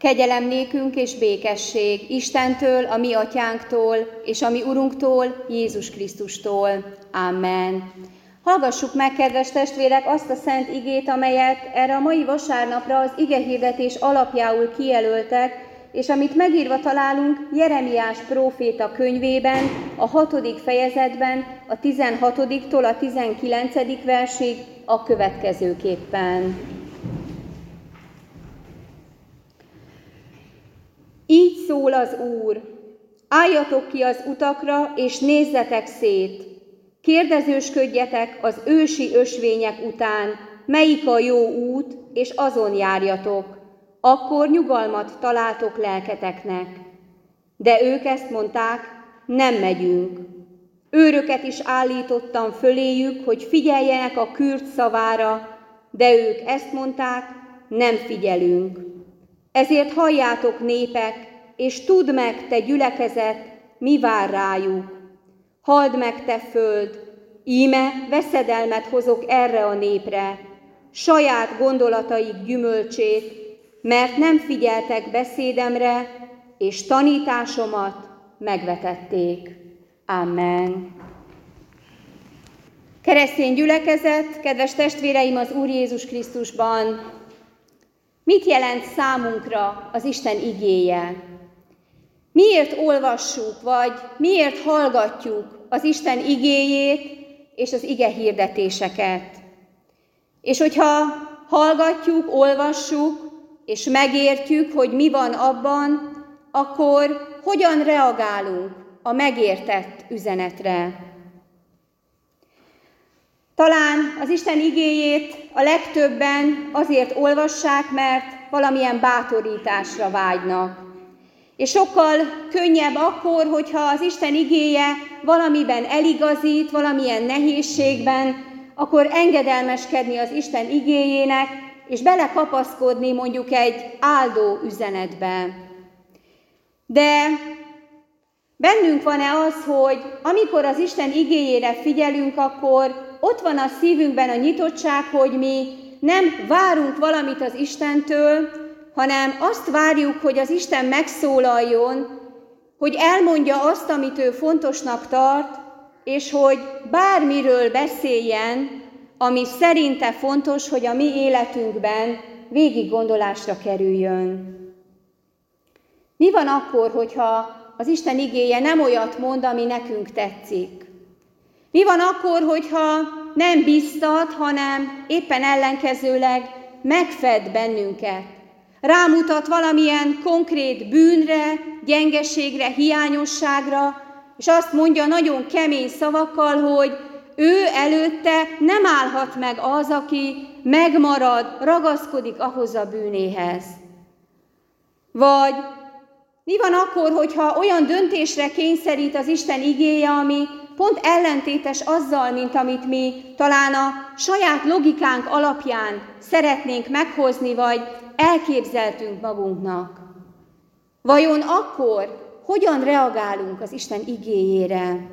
Kegyelem nékünk és békesség Istentől, a mi atyánktól, és a mi Urunktól, Jézus Krisztustól. Amen. Hallgassuk meg, kedves testvérek, azt a szent igét, amelyet erre a mai vasárnapra az igehirdetés alapjául kijelöltek, és amit megírva találunk Jeremiás próféta könyvében, a 6. fejezetben, a 16-tól a 19. versig a következőképpen. Így szól az Úr: álljatok ki az utakra, és nézzetek szét. Kérdezősködjetek az ősi ösvények után, melyik a jó út, és azon járjatok. Akkor nyugalmat találtok lelketeknek. De ők ezt mondták: nem megyünk. Őröket is állítottam föléjük, hogy figyeljenek a kürd szavára, de ők ezt mondták: nem figyelünk. Ezért halljátok, népek, és tudd meg, te gyülekezet, mi vár rájuk. Halld meg, te föld, íme veszedelmet hozok erre a népre, saját gondolataik gyümölcsét, mert nem figyeltek beszédemre, és tanításomat megvetették. Amen. Keresztény gyülekezet, kedves testvéreim az Úr Jézus Krisztusban, mit jelent számunkra az Isten igéje? Miért olvassuk, vagy miért hallgatjuk az Isten igéjét és az ige hirdetéseket? És hogyha hallgatjuk, olvassuk, és megértjük, hogy mi van abban, akkor hogyan reagálunk a megértett üzenetre? Talán az Isten igéjét a legtöbben azért olvassák, mert valamilyen bátorításra vágynak. És sokkal könnyebb akkor, hogyha az Isten igéje valamiben eligazít, valamilyen nehézségben, akkor engedelmeskedni az Isten igéjének, és belekapaszkodni mondjuk egy áldó üzenetbe. De bennünk van-e az, hogy amikor az Isten igéjére figyelünk, akkor ott van a szívünkben a nyitottság, hogy mi nem várunk valamit az Istentől, hanem azt várjuk, hogy az Isten megszólaljon, hogy elmondja azt, amit ő fontosnak tart, és hogy bármiről beszéljen, ami szerinte fontos, hogy a mi életünkben végig gondolásra kerüljön. Mi van akkor, hogyha az Isten igéje nem olyat mond, ami nekünk tetszik? Mi van akkor, hogyha nem biztat, hanem éppen ellenkezőleg megfed bennünket? Rámutat valamilyen konkrét bűnre, gyengeségre, hiányosságra, és azt mondja nagyon kemény szavakkal, hogy ő előtte nem állhat meg az, aki megmarad, ragaszkodik ahhoz a bűnéhez. Vagy mi van akkor, hogyha olyan döntésre kényszerít az Isten igéje, ami pont ellentétes azzal, mint amit mi talán a saját logikánk alapján szeretnénk meghozni, vagy elképzeltünk magunknak? Vajon akkor hogyan reagálunk az Isten igéjére?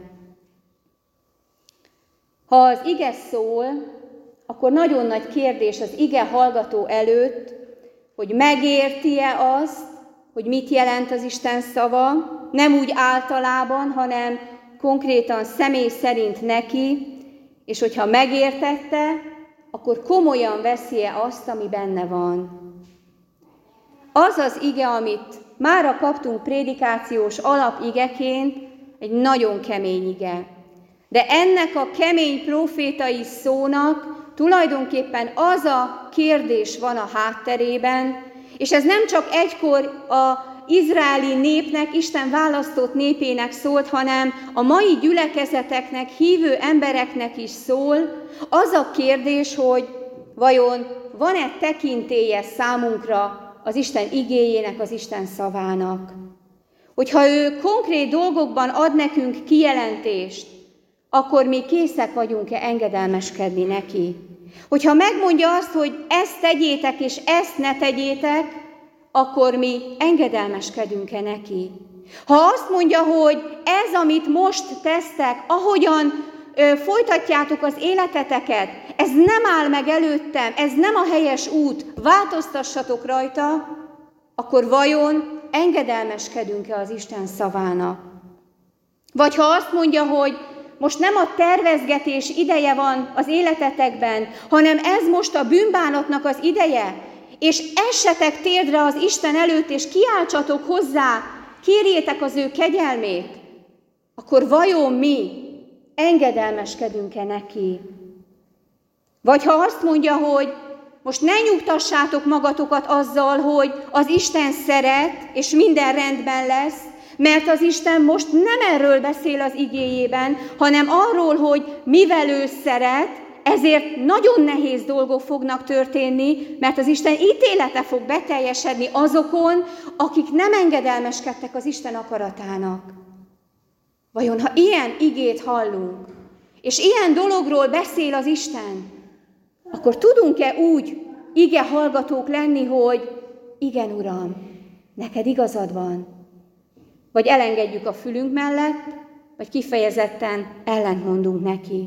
Ha az ige szól, akkor nagyon nagy kérdés az ige hallgató előtt, hogy megérti-e azt, hogy mit jelent az Isten szava, nem úgy általában, hanem konkrétan személy szerint neki, és hogyha megértette, akkor komolyan veszi-e azt, ami benne van. Az az ige, amit mára kaptunk prédikációs alapigeként, egy nagyon kemény ige. De ennek a kemény profétai szónak tulajdonképpen az a kérdés van a hátterében, és ez nem csak egykor az izraeli népnek, Isten választott népének szólt, hanem a mai gyülekezeteknek, hívő embereknek is szól. Az a kérdés, hogy vajon van-e tekintélye számunkra az Isten igéjének, az Isten szavának. Hogyha ő konkrét dolgokban ad nekünk kijelentést, akkor mi készek vagyunk-e engedelmeskedni neki. Hogyha megmondja azt, hogy ezt tegyétek és ezt ne tegyétek, akkor mi engedelmeskedünk-e neki. Ha azt mondja, hogy ez, amit most tesztek, ahogyan folytatjátok az életeteket, ez nem áll meg előttem, ez nem a helyes út, változtassatok rajta, akkor vajon engedelmeskedünk-e az Isten szavának? Vagy ha azt mondja, hogy most nem a tervezgetés ideje van az életetekben, hanem ez most a bűnbánatnak az ideje, és essetek térdre az Isten előtt, és kiáltsatok hozzá, kérjétek az ő kegyelmét, akkor vajon mi engedelmeskedünk-e neki? Vagy ha azt mondja, hogy most ne nyugtassátok magatokat azzal, hogy az Isten szeret, és minden rendben lesz, mert az Isten most nem erről beszél az igéjében, hanem arról, hogy mivel ő szeret, ezért nagyon nehéz dolgok fognak történni, mert az Isten ítélete fog beteljesedni azokon, akik nem engedelmeskedtek az Isten akaratának. Vajon, ha ilyen igét hallunk, és ilyen dologról beszél az Isten, akkor tudunk-e úgy ige hallgatók lenni, hogy igen, Uram, neked igazad van? Vagy elengedjük a fülünk mellett, vagy kifejezetten ellentmondunk neki.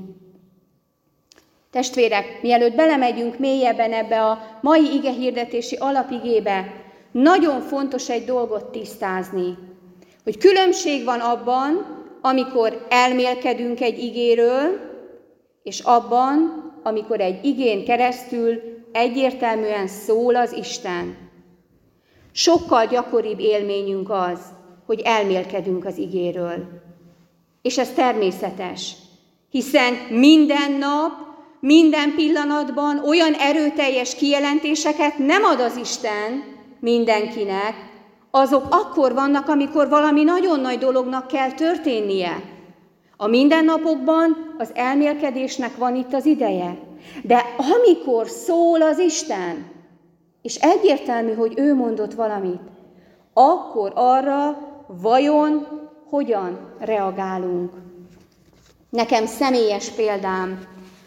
Testvérek, mielőtt belemegyünk mélyebben ebbe a mai igehirdetési alapigébe, nagyon fontos egy dolgot tisztázni, hogy különbség van abban, amikor elmélkedünk egy igéről, és abban, amikor egy igén keresztül egyértelműen szól az Isten. Sokkal gyakoribb élményünk az, hogy elmélkedünk az igéről. És ez természetes, hiszen minden nap, minden pillanatban olyan erőteljes kijelentéseket nem ad az Isten mindenkinek, azok akkor vannak, amikor valami nagyon nagy dolognak kell történnie. A mindennapokban az elmélkedésnek van itt az ideje. De amikor szól az Isten, és egyértelmű, hogy ő mondott valamit, akkor arra vajon hogyan reagálunk? Nekem személyes példám.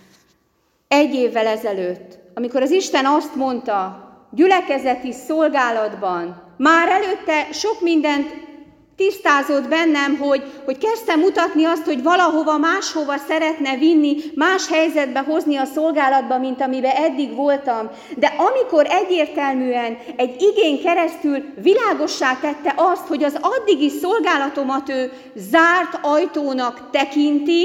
1 évvel ezelőtt, amikor az Isten azt mondta, gyülekezeti szolgálatban, már előtte sok mindent tisztázott bennem, hogy kezdtem mutatni azt, hogy valahova máshova szeretne vinni, más helyzetbe hozni a szolgálatba, mint amiben eddig voltam. De amikor egyértelműen egy igén keresztül világossá tette azt, hogy az addigi szolgálatomat ő zárt ajtónak tekinti,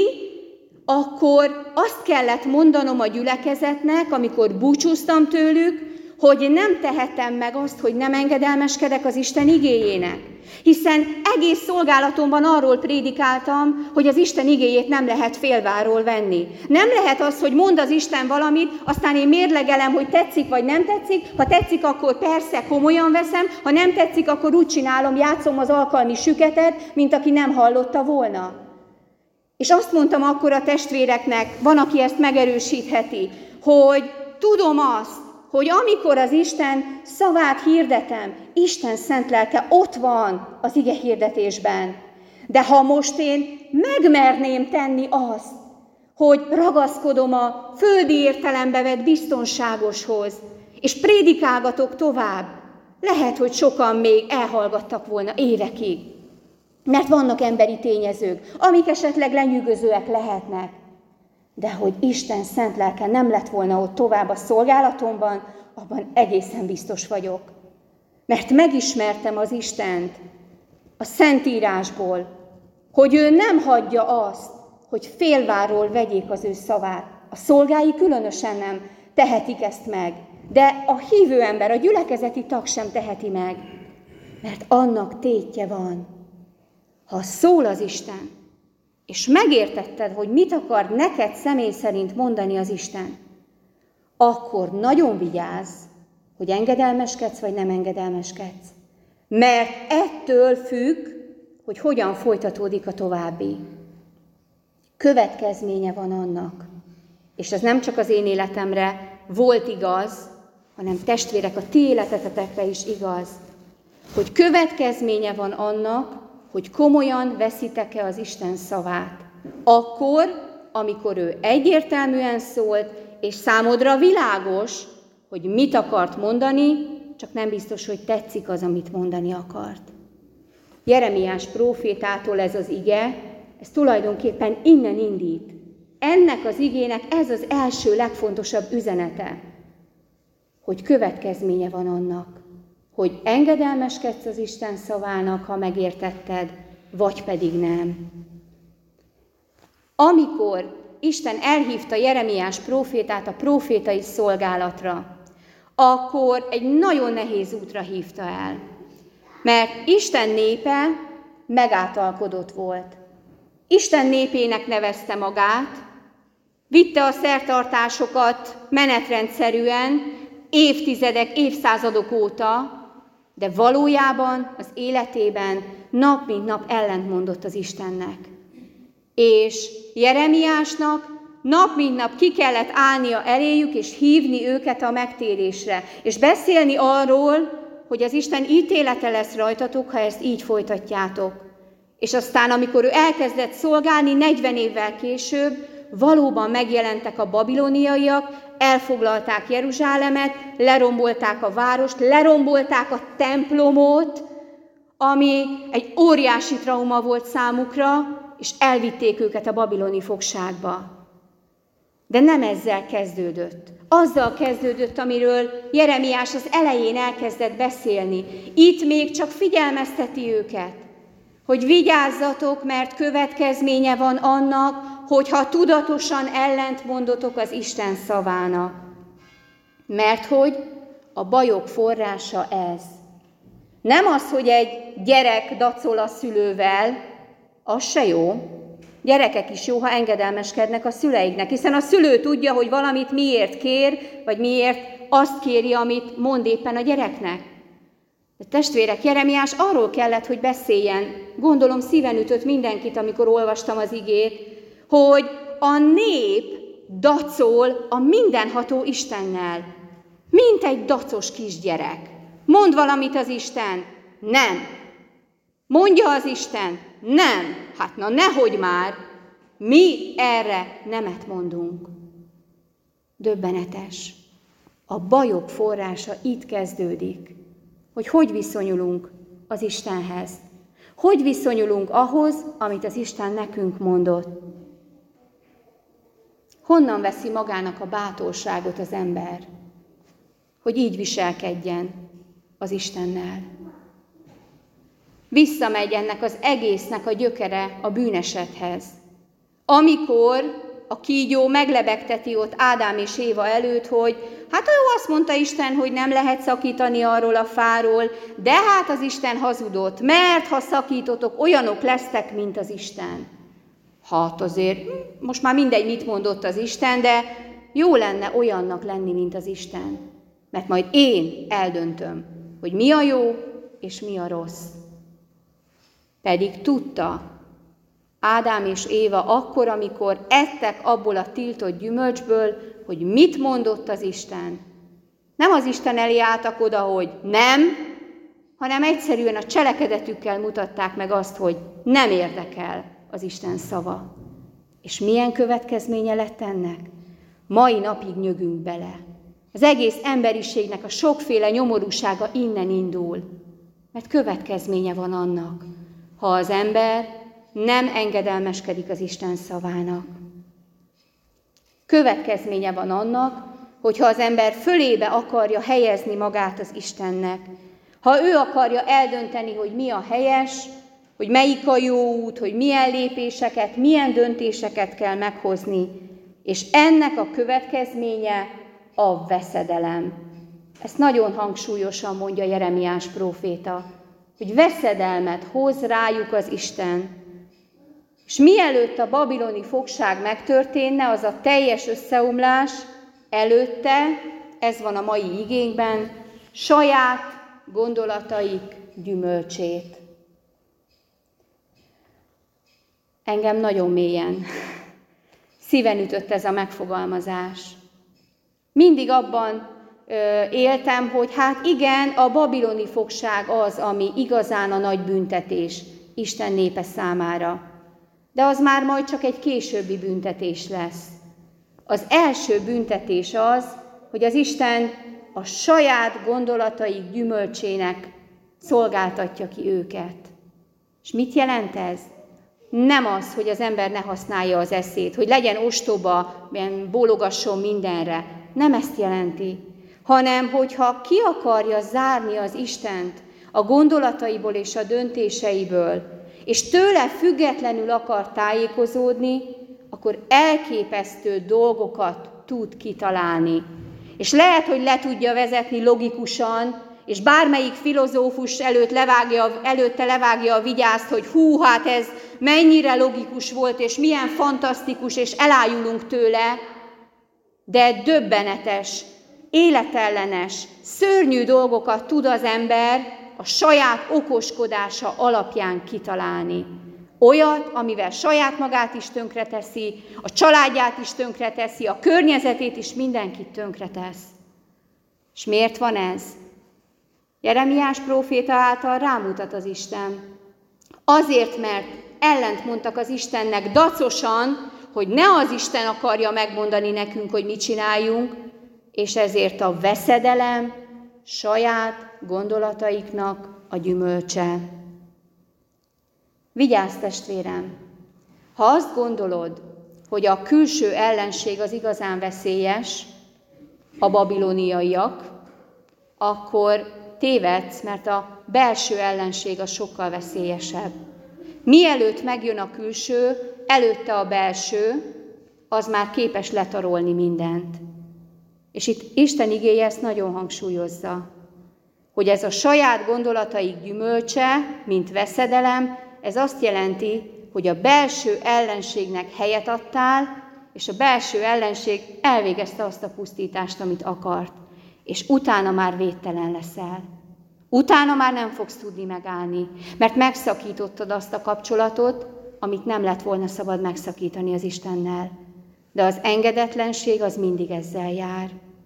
akkor azt kellett mondanom a gyülekezetnek, amikor búcsúztam tőlük, hogy nem tehetem meg azt, hogy nem engedelmeskedek az Isten igéjének. Hiszen egész szolgálatomban arról prédikáltam, hogy az Isten igéjét nem lehet félváról venni. Nem lehet az, hogy mond az Isten valamit, aztán én mérlegelem, hogy tetszik vagy nem tetszik. Ha tetszik, akkor persze komolyan veszem, ha nem tetszik, akkor úgy csinálom, játszom az alkalmi süketet, mint aki nem hallotta volna. És azt mondtam akkor a testvéreknek, van, aki ezt megerősítheti, hogy tudom azt, hogy amikor az Isten szavát hirdetem, Isten szent lelke ott van az ige hirdetésben. De ha most én megmerném tenni azt, hogy ragaszkodom a földi értelembe vett biztonságoshoz, és prédikálgatok tovább, lehet, hogy sokan még elhallgattak volna évekig. Mert vannak emberi tényezők, amik esetleg lenyűgözőek lehetnek. De hogy Isten szent lelke nem lett volna ott tovább a szolgálatomban, abban egészen biztos vagyok. Mert megismertem az Istent a Szentírásból, hogy ő nem hagyja azt, hogy félváról vegyék az ő szavát. A szolgái különösen nem tehetik ezt meg, de a hívő ember, a gyülekezeti tag sem teheti meg, mert annak tétje van. Ha szól az Isten, és megértetted, hogy mit akar neked személy szerint mondani az Isten, akkor nagyon vigyázz, hogy engedelmeskedsz, vagy nem engedelmeskedsz. Mert ettől függ, hogy hogyan folytatódik a további. Következménye van annak, és ez nem csak az én életemre volt igaz, hanem testvérek, a ti életetekre is igaz, hogy következménye van annak, hogy komolyan veszitek-e az Isten szavát. Akkor, amikor ő egyértelműen szólt, és számodra világos, hogy mit akart mondani, csak nem biztos, hogy tetszik az, amit mondani akart. Jeremiás prófétától ez az ige, ez tulajdonképpen innen indít. Ennek az igének ez az első legfontosabb üzenete, hogy következménye van annak, hogy engedelmeskedsz az Isten szavának, ha megértetted, vagy pedig nem. Amikor Isten elhívta Jeremiás prófétát a prófétai szolgálatra, akkor egy nagyon nehéz útra hívta el. Mert Isten népe megátalkodott volt. Isten népének nevezte magát, vitte a szertartásokat menetrendszerűen, évtizedek, évszázadok óta, de valójában az életében nap mint nap ellentmondott az Istennek. És Jeremiásnak nap mint nap ki kellett állnia eléjük, és hívni őket a megtérésre, és beszélni arról, hogy az Isten ítélete lesz rajtatok, ha ezt így folytatjátok. És aztán, amikor ő elkezdett szolgálni, 40 évvel később, valóban megjelentek a babiloniaiak, elfoglalták Jeruzsálemet, lerombolták a várost, lerombolták a templomot, ami egy óriási trauma volt számukra, és elvitték őket a babiloni fogságba. De nem ezzel kezdődött. Azzal kezdődött, amiről Jeremiás az elején elkezdett beszélni. Itt még csak figyelmezteti őket, hogy vigyázzatok, mert következménye van annak, hogyha tudatosan ellentmondotok az Isten szavának. Mert hogy a bajok forrása ez. Nem az, hogy egy gyerek dacol a szülővel, az se jó. Gyerekek is jó, ha engedelmeskednek a szüleiknek, hiszen a szülő tudja, hogy valamit miért kér, vagy miért azt kéri, amit mond éppen a gyereknek. De testvérek, Jeremiás arról kellett, hogy beszéljen. Gondolom szíven ütött mindenkit, amikor olvastam az igét, hogy a nép dacol a mindenható Istennel, mint egy dacos kisgyerek. Mond valamit az Isten, nem. Mondja az Isten, nem. Hát na nehogy már, mi erre nemet mondunk. Döbbenetes. A bajok forrása itt kezdődik, hogy viszonyulunk az Istenhez. Hogy viszonyulunk ahhoz, amit az Isten nekünk mondott. Honnan veszi magának a bátorságot az ember, hogy így viselkedjen az Istennel? Visszamegy ennek az egésznek a gyökere a bűnesethez. Amikor a kígyó meglebegteti ott Ádám és Éva előtt, hogy hát ő azt mondta Isten, hogy nem lehet szakítani arról a fáról, de hát az Isten hazudott, mert ha szakítotok, olyanok lesztek, mint az Isten. Hát azért, most már mindegy, mit mondott az Isten, de jó lenne olyannak lenni, mint az Isten. Mert majd én eldöntöm, hogy mi a jó és mi a rossz. Pedig tudta Ádám és Éva akkor, amikor ettek abból a tiltott gyümölcsből, hogy mit mondott az Isten. Nem az Isten elé álltak oda, hogy nem, hanem egyszerűen a cselekedetükkel mutatták meg azt, hogy nem érdekel az Isten szava. És milyen következménye lett ennek? Mai napig nyögünk bele. Az egész emberiségnek a sokféle nyomorúsága innen indul. Mert következménye van annak, ha az ember nem engedelmeskedik az Isten szavának. Következménye van annak, hogyha az ember fölébe akarja helyezni magát az Istennek, ha ő akarja eldönteni, hogy mi a helyes, hogy melyik a jó út, hogy milyen lépéseket, milyen döntéseket kell meghozni, és ennek a következménye a veszedelem. Ezt nagyon hangsúlyosan mondja Jeremiás próféta, hogy veszedelmet hoz rájuk az Isten. És mielőtt a babiloni fogság megtörténne, az a teljes összeomlás, előtte, ez van a mai igénkben, saját gondolataik gyümölcsét. Engem nagyon mélyen szíven ütött ez a megfogalmazás. Mindig abban éltem, hogy hát igen, a babiloni fogság az, ami igazán a nagy büntetés Isten népe számára. De az már majd csak egy későbbi büntetés lesz. Az első büntetés az, hogy az Isten a saját gondolataik gyümölcsének szolgáltatja ki őket. És mit jelent ez? Nem az, hogy az ember ne használja az eszét, hogy legyen ostoba, bólogasson mindenre. Nem ezt jelenti, hanem hogyha ki akarja zárni az Istent a gondolataiból és a döntéseiből, és tőle függetlenül akar tájékozódni, akkor elképesztő dolgokat tud kitalálni. És lehet, hogy le tudja vezetni logikusan, és bármelyik filozófus előtte levágja a vigyázt, hogy hú, hát ez mennyire logikus volt, és milyen fantasztikus, és elájulunk tőle, de döbbenetes, életellenes, szörnyű dolgokat tud az ember a saját okoskodása alapján kitalálni. Olyat, amivel saját magát is tönkreteszi, a családját is tönkreteszi, a környezetét is, mindenkit tönkretesz. És miért van ez? Jeremiás próféta által rámutat az Isten. Azért, mert ellent mondtak az Istennek dacosan, hogy ne az Isten akarja megmondani nekünk, hogy mit csináljunk, és ezért a veszedelem saját gondolataiknak a gyümölcse. Vigyázz, testvérem! Ha azt gondolod, hogy a külső ellenség az igazán veszélyes, a babiloniaiak, akkor tévedsz, mert a belső ellenség az sokkal veszélyesebb. Mielőtt megjön a külső, előtte a belső, az már képes letarolni mindent. És itt Isten igéje ezt nagyon hangsúlyozza, hogy ez a saját gondolataik gyümölcse, mint veszedelem, ez azt jelenti, hogy a belső ellenségnek helyet adtál, és a belső ellenség elvégezte azt a pusztítást, amit akart. És utána már védtelen leszel. Utána már nem fogsz tudni megállni, mert megszakítottad azt a kapcsolatot, amit nem lett volna szabad megszakítani az Istennel. De az engedetlenség az mindig ezzel jár.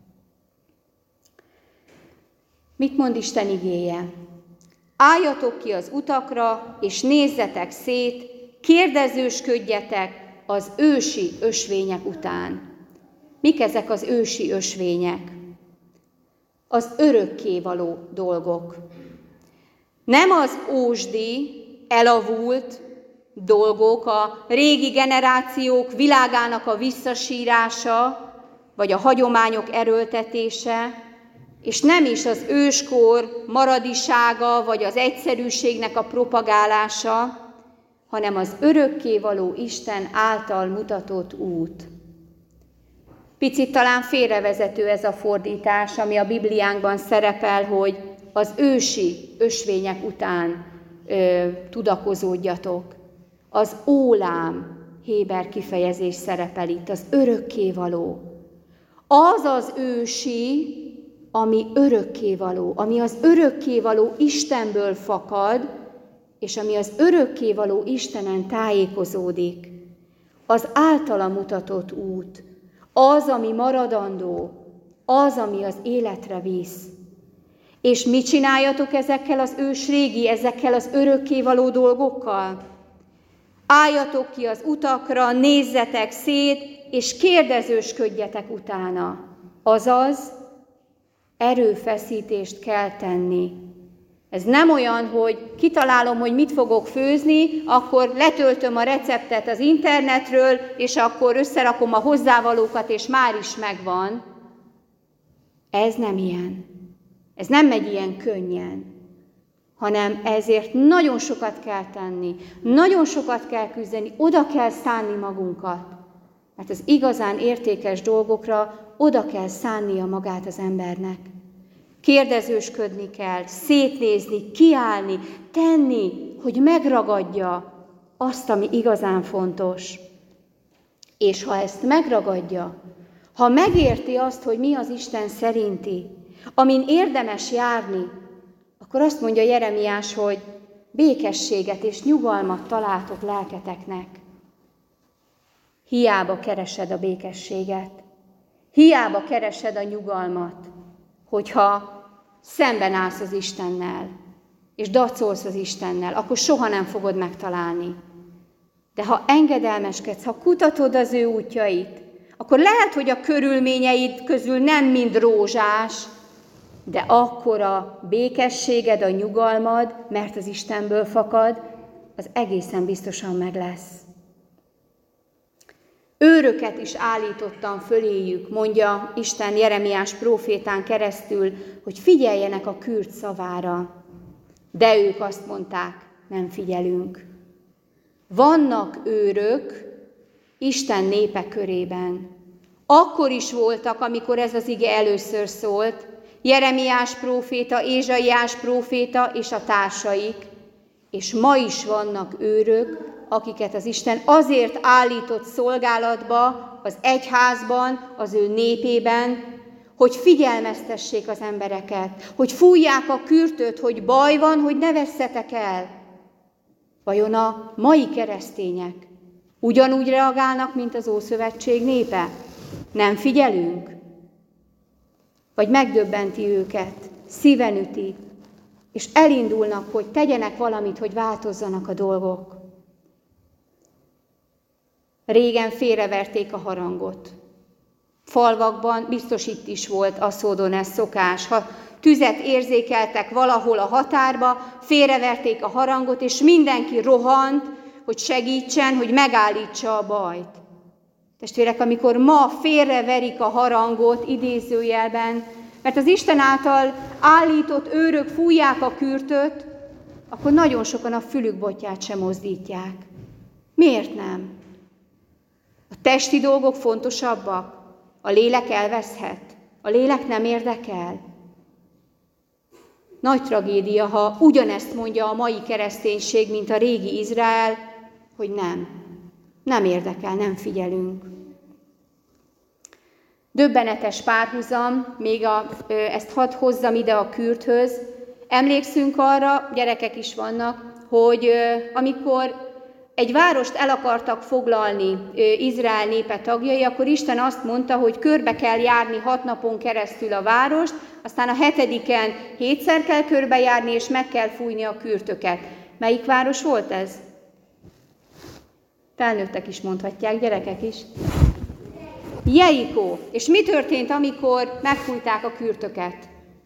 Mit mond Isten igéje? Álljatok ki az utakra, és nézzetek szét, kérdezősködjetek az ősi ösvények után. Mik ezek az ősi ösvények? Az örökkévaló dolgok. Nem az ósdi, elavult dolgok, a régi generációk világának a visszasírása, vagy a hagyományok erőltetése, és nem is az őskor maradisága, vagy az egyszerűségnek a propagálása, hanem az örökkévaló Isten által mutatott út. Picit talán félrevezető ez a fordítás, ami a Bibliánkban szerepel, hogy az ősi ösvények után tudakozódjatok. Az ólám héber kifejezés szerepel itt, az örökkévaló. Az az ősi, ami örökkévaló, ami az örökkévaló Istenből fakad, és ami az örökkévaló Istenen tájékozódik. Az általa mutatott út, az, ami maradandó, az, ami az életre visz. És mit csináljatok ezekkel az ősrégi, ezekkel az örökkévaló dolgokkal? Álljatok ki az utakra, nézzetek szét, és kérdezősködjetek utána. Azaz, erőfeszítést kell tenni. Ez nem olyan, hogy kitalálom, hogy mit fogok főzni, akkor letöltöm a receptet az internetről, és akkor összerakom a hozzávalókat, és már is megvan. Ez nem ilyen. Ez nem megy ilyen könnyen, hanem ezért nagyon sokat kell tenni, nagyon sokat kell küzdeni, oda kell szánni magunkat. Mert az igazán értékes dolgokra oda kell szánnia magát az embernek. Kérdezősködni kell, szétnézni, kiállni, tenni, hogy megragadja azt, ami igazán fontos. És ha ezt megragadja, ha megérti azt, hogy mi az Isten szerinti, amin érdemes járni, akkor azt mondja Jeremiás, hogy békességet és nyugalmat találtok lelketeknek. Hiába keresed a békességet, hiába keresed a nyugalmat, hogyha szemben állsz az Istennel, és dacolsz az Istennel, akkor soha nem fogod megtalálni. De ha engedelmeskedsz, ha kutatod az ő útjait, akkor lehet, hogy a körülményeid közül nem mind rózsás, de akkor a békességed, a nyugalmad, mert az Istenből fakad, az egészen biztosan meg lesz. Őröket is állítottam föléjük, mondja Isten Jeremiás prófétán keresztül, hogy figyeljenek a kürt szavára. De ők azt mondták, nem figyelünk. Vannak őrök Isten népe körében. Akkor is voltak, amikor ez az ige először szólt, Jeremiás próféta, Ézsaiás próféta és a társaik, és ma is vannak őrök, akiket az Isten azért állított szolgálatba az egyházban, az ő népében, hogy figyelmeztessék az embereket, hogy fújják a kürtöt, hogy baj van, hogy ne vesszetek el. Vajon a mai keresztények ugyanúgy reagálnak, mint az Ószövetség népe? Nem figyelünk? Vagy megdöbbenti őket, szíven üti, és elindulnak, hogy tegyenek valamit, hogy változzanak a dolgok. Régen félreverték a harangot. Falvakban, biztos itt is volt Aszódon ez szokás, ha tüzet érzékeltek valahol a határba, félreverték a harangot, és mindenki rohant, hogy segítsen, hogy megállítsa a bajt. Testvérek, amikor ma félreverik a harangot idézőjelben, mert az Isten által állított őrök fújják a kürtöt, akkor nagyon sokan a fülük botját sem mozdítják. Miért nem? A testi dolgok fontosabbak? A lélek elveszhet? A lélek nem érdekel? Nagy tragédia, ha ugyanezt mondja a mai kereszténység, mint a régi Izrael, hogy nem érdekel, nem figyelünk. Döbbenetes párhuzam, még ezt hadd hozzam ide a kürthöz. Emlékszünk arra, gyerekek is vannak, hogy amikor egy várost el akartak foglalni Izrael népe tagjai, akkor Isten azt mondta, hogy körbe kell járni 6 napon keresztül a várost, aztán a 7-en 7-szer kell körbejárni, és meg kell fújni a kürtöket. Melyik város volt ez? Felnőttek is mondhatják, gyerekek is. Jerikó. És mi történt, amikor megfújták a kürtöket?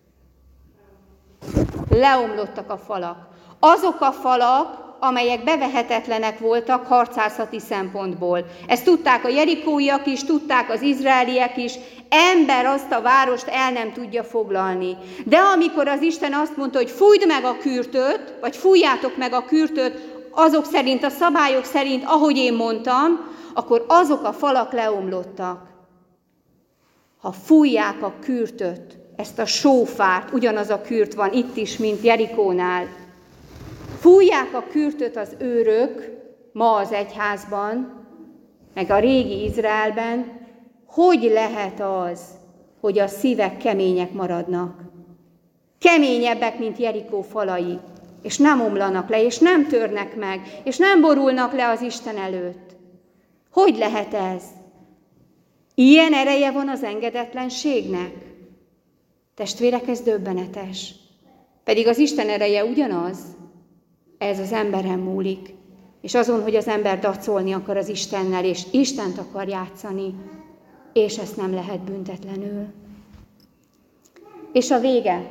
Leomlottak a falak. Azok a falak, amelyek bevehetetlenek voltak harcászati szempontból. Ezt tudták a jerikóiak is, tudták az izraeliek is, ember azt a várost el nem tudja foglalni. De amikor az Isten azt mondta, hogy fújd meg a kürtöt, vagy fújjátok meg a kürtöt, azok szerint, a szabályok szerint, ahogy én mondtam, akkor azok a falak leomlottak. Ha fújják a kürtöt, ezt a sófárt, ugyanaz a kürt van itt is, mint Jerikónál, fújják a kürtöt az őrök, ma az egyházban, meg a régi Izraelben, hogy lehet az, hogy a szívek kemények maradnak? Keményebbek, mint Jerikó falai, és nem omlanak le, és nem törnek meg, és nem borulnak le az Isten előtt. Hogy lehet ez? Ilyen ereje van az engedetlenségnek? Testvérek, ez döbbenetes. Pedig az Isten ereje ugyanaz, ez az emberen múlik, és azon, hogy az ember dacolni akar az Istennel, és Istent akar játszani, és ezt nem lehet büntetlenül. És a vége.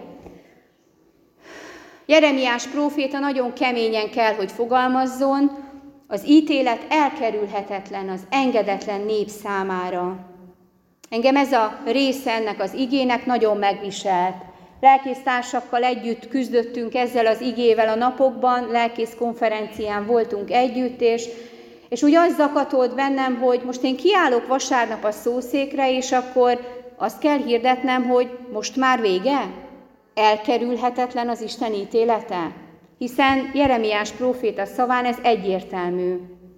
Jeremiás próféta nagyon keményen kell, hogy fogalmazzon, az ítélet elkerülhetetlen az engedetlen nép számára. Engem ez a része ennek az igének nagyon megviselt. Lelkésztársakkal együtt küzdöttünk ezzel az igével a napokban, lelkész konferencián voltunk együtt, és úgy az zakatolt bennem, hogy most én kiállok vasárnap a szószékre, és akkor azt kell hirdetnem, hogy most már vége? Elkerülhetetlen az Isten ítélete? Hiszen Jeremiás próféta szaván ez egyértelmű.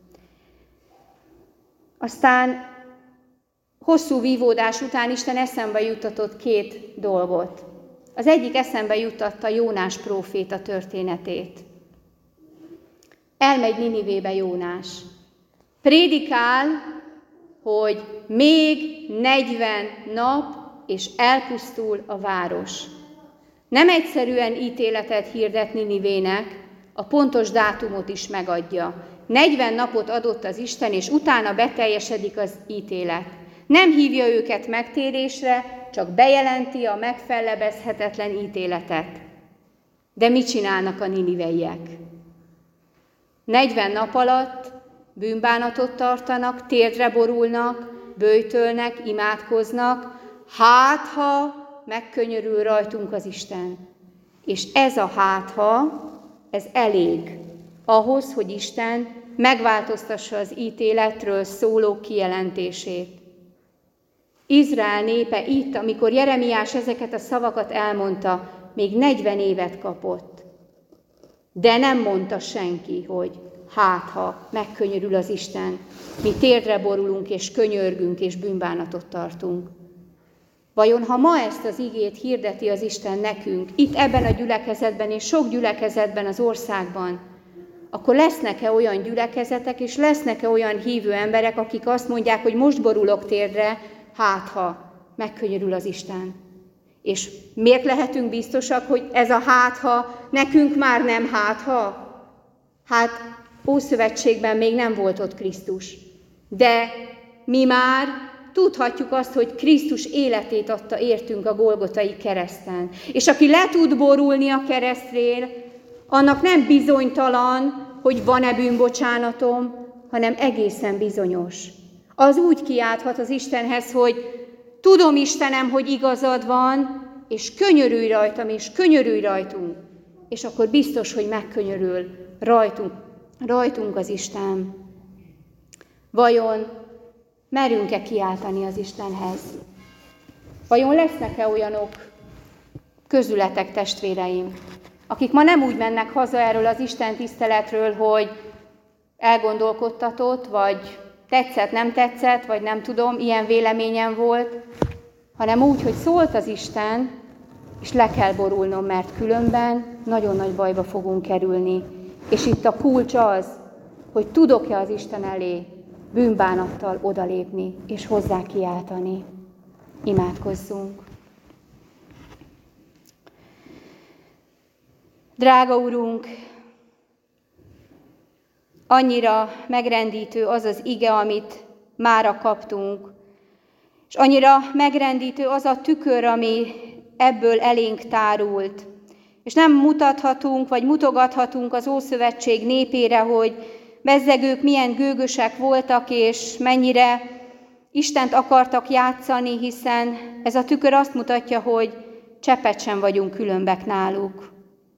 Aztán hosszú vívódás után Isten eszembe juttatott 2 dolgot. Az egyik eszembe juttatta Jónás próféta történetét. Elmegy Ninivébe Jónás. Prédikál, hogy még 40 nap, és elpusztul a város. Nem egyszerűen ítéletet hirdet Ninivének, a pontos dátumot is megadja. 40 napot adott az Isten, és utána beteljesedik az ítélet. Nem hívja őket megtérésre, csak bejelenti a megfellebezhetetlen ítéletet. De mit csinálnak a niniveiek? 40 nap alatt bűnbánatot tartanak, térdre borulnak, böjtölnek, imádkoznak, hát ha megkönyörül rajtunk az Isten. És ez a hátha, ez elég ahhoz, hogy Isten megváltoztassa az ítéletről szóló kijelentését. Izrael népe itt, amikor Jeremiás ezeket a szavakat elmondta, még 40 évet kapott. De nem mondta senki, hogy hát ha megkönyörül az Isten, mi térdre borulunk és könyörgünk és bűnbánatot tartunk. Vajon ha ma ezt az igét hirdeti az Isten nekünk, itt ebben a gyülekezetben és sok gyülekezetben az országban, akkor lesznek-e olyan gyülekezetek, és lesznek-e olyan hívő emberek, akik azt mondják, hogy most borulok térdre, hát ha megkönyörül az Isten. És miért lehetünk biztosak, hogy ez a hát ha nekünk már nem hát ha? Hát Ószövetségben még nem volt ott Krisztus, de mi már tudhatjuk azt, hogy Krisztus életét adta értünk a Golgotai kereszten. És aki le tud borulni a keresztről, annak nem bizonytalan, hogy van-e bűnbocsánatom, hanem egészen bizonyos. Az úgy kiálthat az Istenhez, hogy tudom, Istenem, hogy igazad van, és könyörülj rajtam, és könyörülj rajtunk. És akkor biztos, hogy megkönyörül rajtunk az Isten. Vajon merünk-e kiáltani az Istenhez? Vajon lesznek-e olyanok közületek, testvéreim, akik ma nem úgy mennek haza erről az Isten tiszteletről, hogy elgondolkodtatott, vagy tetszett, nem tetszett, vagy nem tudom, ilyen véleményem volt, hanem úgy, hogy szólt az Isten, és le kell borulnom, mert különben nagyon nagy bajba fogunk kerülni. És itt a kulcs az, hogy tudok-e az Isten elé bűnbánattal odalépni, és hozzá kiáltani. Imádkozzunk. Drága Urunk, annyira megrendítő az az ige, amit mára kaptunk, és annyira megrendítő az a tükör, ami ebből elénk tárult. És nem mutathatunk, vagy mutogathatunk az Ószövetség népére, hogy bezzegők milyen gőgösek voltak, és mennyire Istent akartak játszani, hiszen ez a tükör azt mutatja, hogy cseppet sem vagyunk különbek náluk.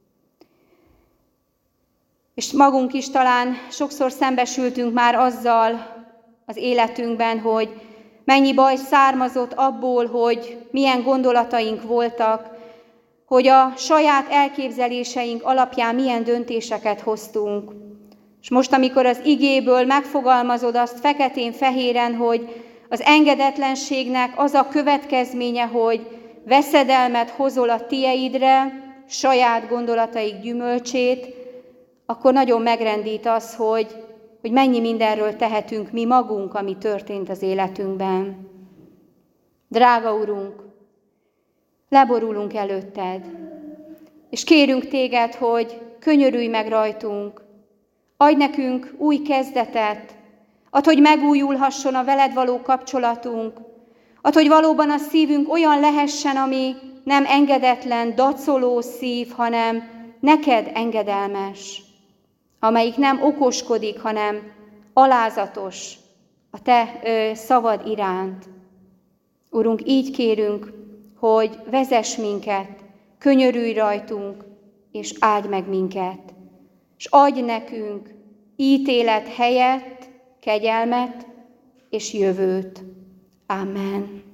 És magunk is talán sokszor szembesültünk már azzal az életünkben, hogy mennyi baj származott abból, hogy milyen gondolataink voltak, hogy a saját elképzeléseink alapján milyen döntéseket hoztunk. És most, amikor az igéből megfogalmazod azt feketén-fehéren, hogy az engedetlenségnek az a következménye, hogy veszedelmet hozol a tieidre, saját gondolataik gyümölcsét, akkor nagyon megrendít az, hogy mennyi mindenről tehetünk mi magunk, ami történt az életünkben. Drága Urunk, leborulunk előtted, és kérünk téged, hogy könyörülj meg rajtunk, adj nekünk új kezdetet, add, hogy megújulhasson a veled való kapcsolatunk, add, hogy valóban a szívünk olyan lehessen, ami nem engedetlen, dacoló szív, hanem neked engedelmes, amelyik nem okoskodik, hanem alázatos a te szavad iránt. Urunk, így kérünk, hogy vezess minket, könyörülj rajtunk, és áldj meg minket, és adj nekünk ítélet helyett kegyelmet és jövőt. Amen.